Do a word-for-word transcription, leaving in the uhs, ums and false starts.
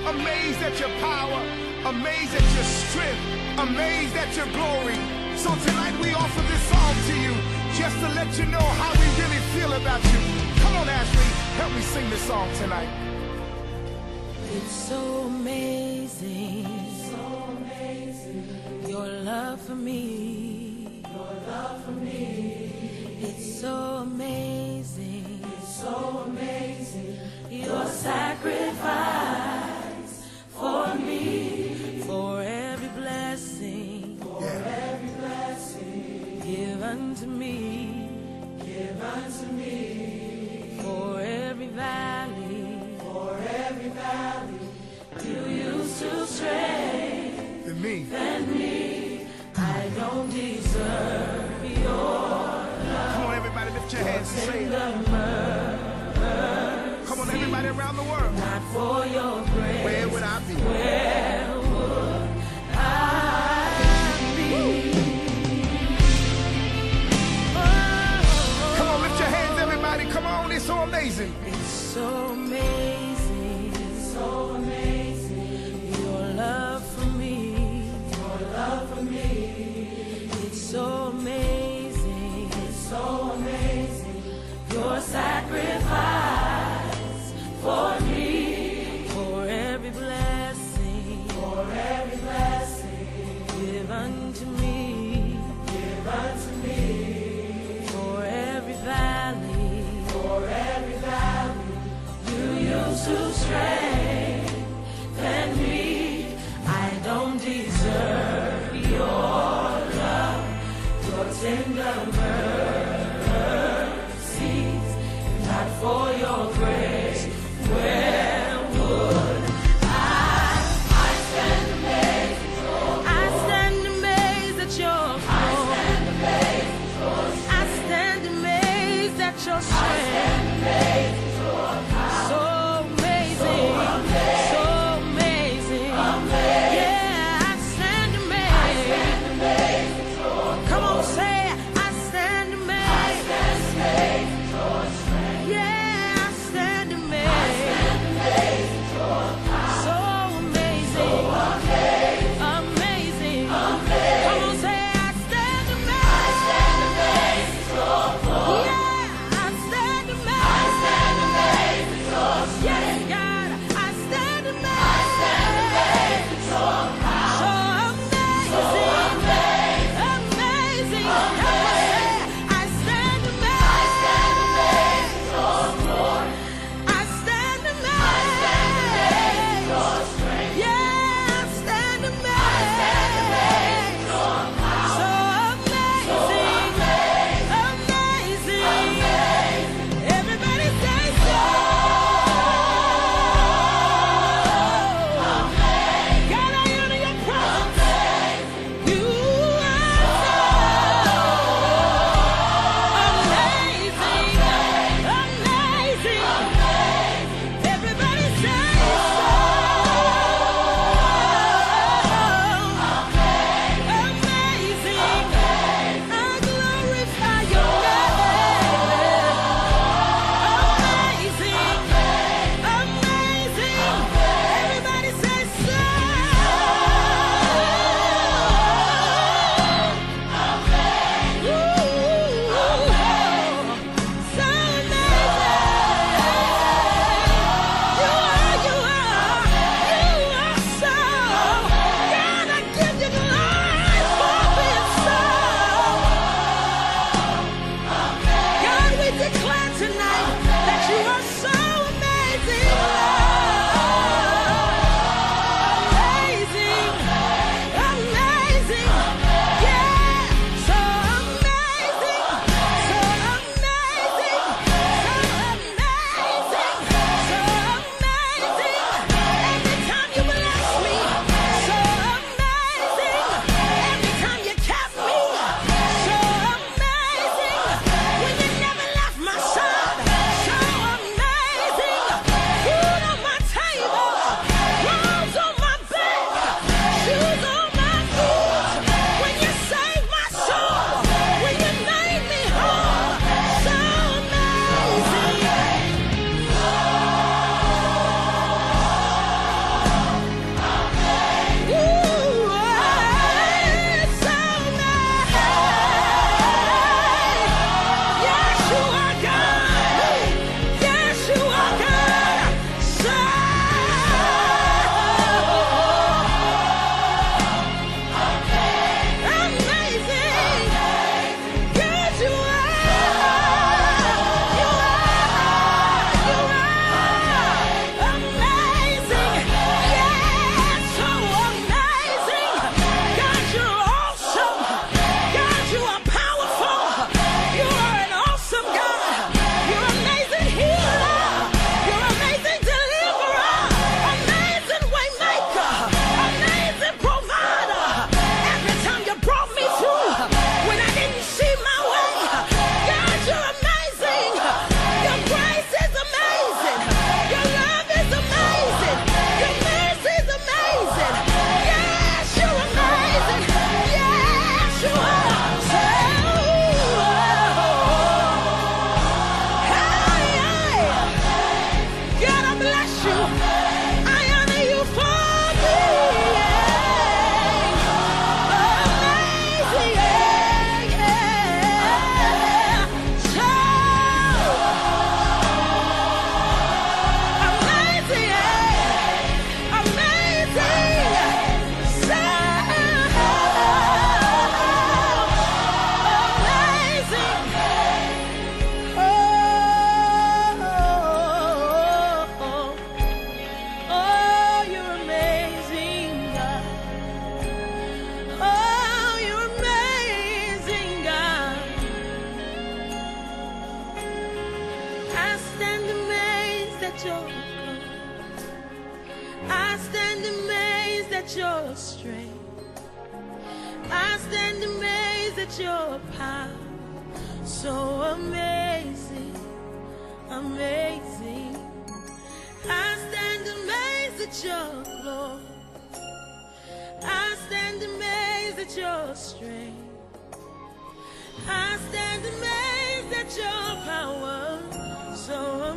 amazed at your power, amazed at your strength, amazed at your glory. So tonight we offer this song to you just to let you know how we really feel about you. Come on, Ashley, help me sing this song tonight. It's so amazing, it's so amazing, your love for me, your love for me. It's so amazing, it's so amazing, your sacrifice for me, for every blessing, for every blessing, give unto me, give unto me, for every valley, for every valley, you used to strengthen me. Than me. I don't deserve your love. Come on, everybody, lift your hands and say it. Come on, everybody around the world. Not for your grace. Where would I be? Where would I be? Oh, come on, lift your hands, everybody. Come on, it's so amazing. It's so amazing. It's so amazing. Your love for me. Your love for me. It's so amazing. It's so amazing. Your sacrifice for me, for every blessing, for every blessing, give unto me, give unto me, for every valley, for every valley, you used to strengthen me. I don't deserve your love, your tender mercies, not for your grace. Where would I? I stand amazed at your I stand amazed at your I stand amazed at your strength. So amazing. I stand amazed at your strength. I stand amazed at your power. So amazing, amazing. I stand amazed at your glory. I stand amazed at your strength. I stand amazed at your power. So